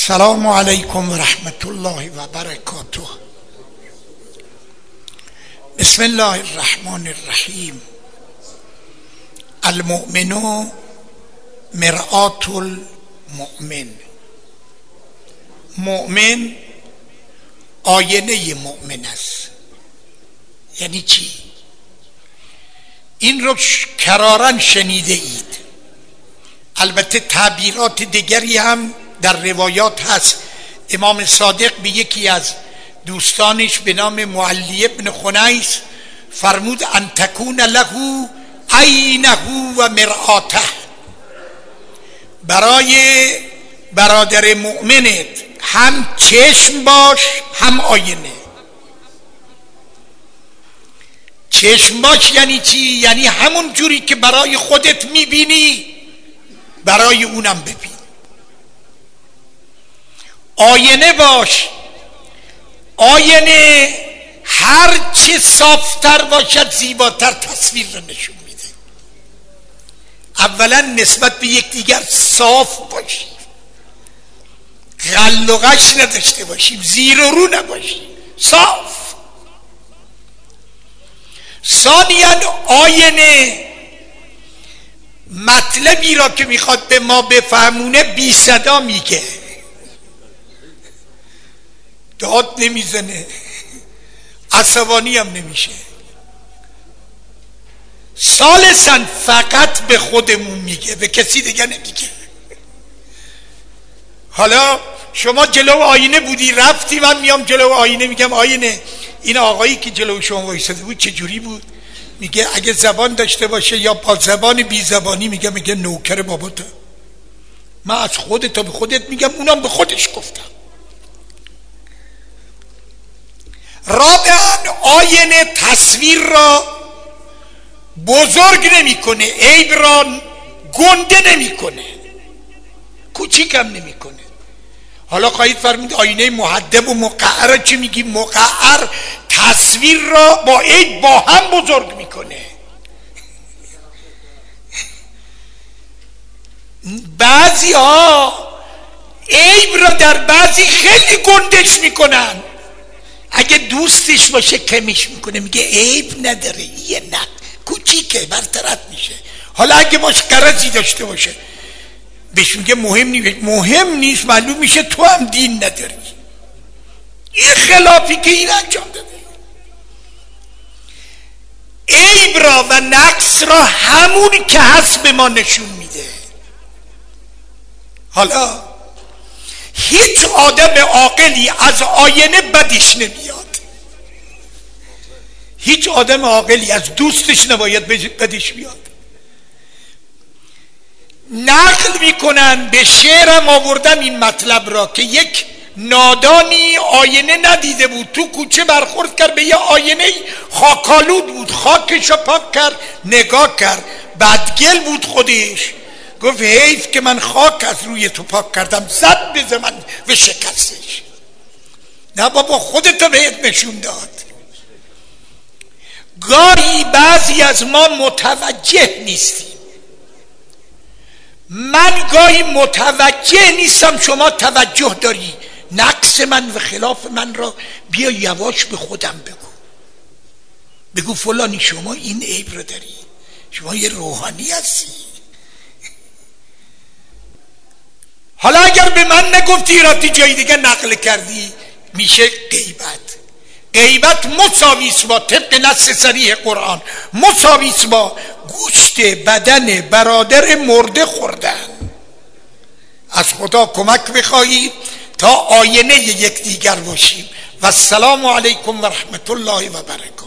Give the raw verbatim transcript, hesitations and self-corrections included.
السلام علیکم و رحمت الله و برکاته. بسم الله الرحمن الرحیم. المؤمن مرآة المؤمن. مؤمن آینه مؤمن است. یعنی چی؟ این رو کراراً شنیده اید. البته تعبیرات دیگری هم در روایات هست. امام صادق به یکی از دوستانش به نام معلی ابن خنیس فرمود ان تکون له عینه و مرآته. برای برادر مؤمنت هم چشم باش هم آینه. چشم باش یعنی چی؟ یعنی همون جوری که برای خودت میبینی برای اونم ببین. آینه باش. آینه هر چه صافتر باشد زیباتر تصویر را نشون میده. اولا نسبت به یکدیگر صاف باشیم، غل و غش نداشته باشیم، زیر و رو نباشیم، صاف. ثانیاً آینه مطلبی را که میخواد به ما بفهمونه بی صدا میگه، داد نمیزنه، عصبانی هم نمیشه. ثالثاً فقط به خودمون میگه، به کسی دیگه نمیگه. حالا شما جلو آینه بودی رفتی، من میام جلو آینه میگم آینه این آقایی که جلو شما وایساده بود چجوری بود؟ میگه اگه زبان داشته باشه یا با زبان بی زبانی میگه میگه نوکر باباته. من از خودت تا به خودت میگم، اونم به خودش گفتم. رابعاً آینه تصویر را بزرگ نمیکنه، عیب را گنده نمیکنه، کوچیکم نمیکنه. حالا خواهید فرمود آینه محدب و مقعر چی میگی؟ مقعر تصویر را با عیب با هم بزرگ میکنه. بعضی ها عیب را در بعضی خیلی گندش میکنن. اگه دوستش باشه کمیش میکنه، میگه عیب نداره، یه نق کوچیکه برطرف میشه. حالا اگه باش قرضی داشته باشه بهش میگه مهم نیست، مهم نیست، معلوم میشه تو هم دین نداری. این خلافی که این انجام داده. عیب را و نقص را همون که هست به ما نشون میده. حالا هیچ آدم عاقلی از آینه بدش نمیاد. هیچ آدم عاقلی از دوستش نباید بدش بیاد. نقل میکنن، به شعرم آوردم این مطلب را که یک نادانی آینه ندیده بود، تو کوچه برخورد کرد به یه آینه خاکالود بود، خاکش رو پاک کرد، نگاه کرد، بدگل بود خودش، گفت حیف که من خاک از روی تو پاک کردم، زد به زمین و شکستش. نه بابا خودتو بهت نشون داد. گاهی بعضی از ما متوجه نیستیم. من گاهی متوجه نیستم، شما توجه داری. نقص من و خلاف من را بیا یواش به خودم بگو. بگو فلانی شما این عیب رو داری، شما یه روحانی هستی. حالا اگر به من نگفتی رفتی جای دیگه نقل کردی میشه غیبت. غیبت مساویس با طبق نص صریح قرآن مساویس با گوشت بدن برادر مرده خوردن. از خدا کمک بخواهید تا آینه یکدیگر باشیم. و السلام علیکم و رحمت الله و برکاته.